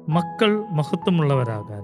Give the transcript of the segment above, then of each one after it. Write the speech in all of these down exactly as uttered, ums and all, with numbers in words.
മക്കൾ മഹത്വമുള്ളവരാകാൻ.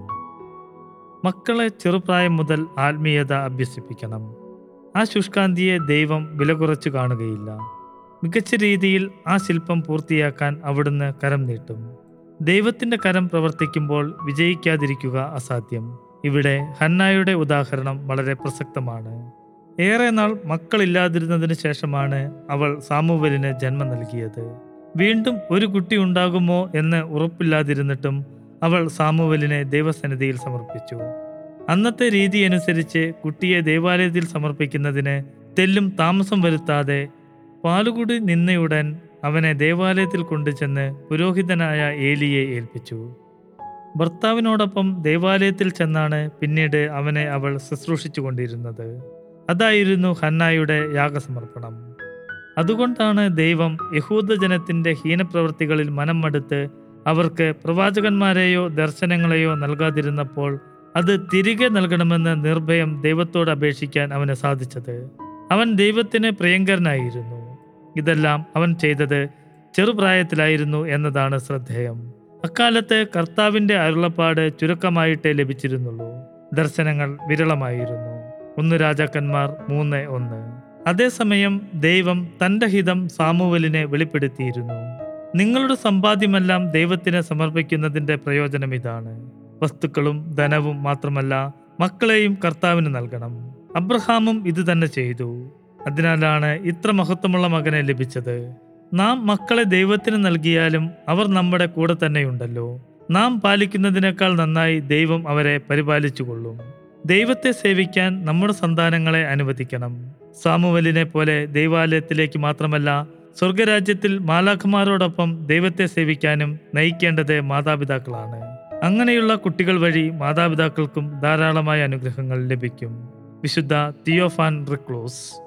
മക്കളെ ചെറുപ്രായം മുതൽ ആത്മീയത അഭ്യസിപ്പിക്കണം. ആ ശുഷ്കാന്തിയെ ദൈവം വില കുറച്ചു കാണുകയില്ല. മികച്ച രീതിയിൽ ആ ശില്പം പൂർത്തിയാക്കാൻ അവിടുന്ന് കരം നീട്ടും. ദൈവത്തിൻ്റെ കരം പ്രവർത്തിക്കുമ്പോൾ വിജയിക്കാതിരിക്കുക അസാധ്യം. ഇവിടെ ഹന്നായുടെ ഉദാഹരണം വളരെ പ്രസക്തമാണ്. ഏറെ നാൾ മക്കളില്ലാതിരുന്നതിന് ശേഷമാണ് അവൾ സാമുവേലിന് ജന്മം നൽകിയത്. വീണ്ടും ഒരു കുട്ടി ഉണ്ടാകുമോ എന്ന് ഉറപ്പില്ലാതിരുന്നിട്ടും അവൾ സാമുവേലിനെ ദൈവസന്നിധിയിൽ സമർപ്പിച്ചു. അന്നത്തെ രീതി അനുസരിച്ച് കുട്ടിയെ ദേവാലയത്തിൽ സമർപ്പിക്കുന്നതിന് തെല്ലും താമസം വരുത്താതെ പാലുകുടി നിന്നയുടൻ അവനെ ദേവാലയത്തിൽ കൊണ്ടുചെന്ന് പുരോഹിതനായ ഏലിയെ ഏൽപ്പിച്ചു. ഭർത്താവിനോടൊപ്പം ദേവാലയത്തിൽ ചെന്നാണ് പിന്നീട് അവനെ അവൾ ശുശ്രൂഷിച്ചു കൊണ്ടിരുന്നത്. അതായിരുന്നു ഹന്നായുടെ യാഗസമർപ്പണം. അതുകൊണ്ടാണ് ദൈവം യഹൂദജനത്തിൻ്റെ ഹീനപ്രവൃത്തികളിൽ മനം മടുത്ത് അവർക്ക് പ്രവാചകന്മാരെയോ ദർശനങ്ങളെയോ നൽകാതിരുന്നപ്പോൾ അത് തിരികെ നൽകണമെന്ന് നിർഭയം ദൈവത്തോട് അപേക്ഷിക്കാൻ അവന് സാധിച്ചത്. അവൻ ദൈവത്തിന് പ്രിയങ്കരനായിരുന്നു. ഇതെല്ലാം അവൻ ചെയ്തത് ചെറുപ്രായത്തിലായിരുന്നു എന്നതാണ് ശ്രദ്ധേയം. അക്കാലത്ത് കർത്താവിൻ്റെ അരുളപ്പാട് ചുരുക്കമായിട്ടേ ലഭിച്ചിരുന്നുള്ളൂ. ദർശനങ്ങൾ വിരളമായിരുന്നു. ഒന്ന് രാജാക്കന്മാർ മൂന്ന് ഒന്ന്. അതേസമയം ദൈവം തൻ്റെ ഹിതം സാമുവേലിനെ വെളിപ്പെടുത്തിയിരുന്നു. നിങ്ങളുടെ സമ്പാദ്യമെല്ലാം ദൈവത്തിന് സമർപ്പിക്കുന്നതിൻ്റെ പ്രയോജനം ഇതാണ്. വസ്തുക്കളും ധനവും മാത്രമല്ല, മക്കളെയും കർത്താവിന് നൽകണം. അബ്രഹാമും ഇത് തന്നെ ചെയ്തു. അതിനാലാണ് ഇത്ര മഹത്വമുള്ള മകനെ ലഭിച്ചത്. നാം മക്കളെ ദൈവത്തിന് നൽകിയാലും അവർ നമ്മുടെ കൂടെ തന്നെയുണ്ടല്ലോ. നാം പാലിക്കുന്നതിനേക്കാൾ നന്നായി ദൈവം അവരെ പരിപാലിച്ചുകൊള്ളും. ദൈവത്തെ സേവിക്കാൻ നമ്മുടെ സന്താനങ്ങളെ അനുവദിക്കണം. സാമുവേലിനെ പോലെ ദൈവാലയത്തിലേക്ക് മാത്രമല്ല, സ്വർഗരാജ്യത്തിൽ മാലാഖമാരോടൊപ്പം ദൈവത്തെ സേവിക്കാനും നയിക്കേണ്ടത് മാതാപിതാക്കളാണ്. അങ്ങനെയുള്ള കുട്ടികൾ വഴി മാതാപിതാക്കൾക്കും ധാരാളമായ അനുഗ്രഹങ്ങൾ ലഭിക്കും. വിശുദ്ധ തിയോഫാൻ റിക്ലൂസ്.